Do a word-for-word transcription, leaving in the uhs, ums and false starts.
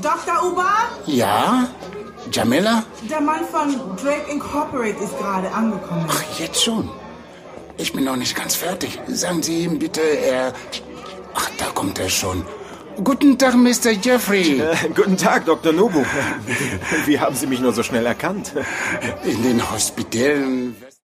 Doktor Ubar? Ja? Jamila? Der Mann von Drake Incorporated ist gerade angekommen. Ach, jetzt schon? Ich bin noch nicht ganz fertig. Sagen Sie ihm bitte, er... Ach, da kommt er schon. Guten Tag, Mister Jeffrey. Äh, guten Tag, Doktor Nobu. Wie haben Sie mich nur so schnell erkannt? In den Hospitalen...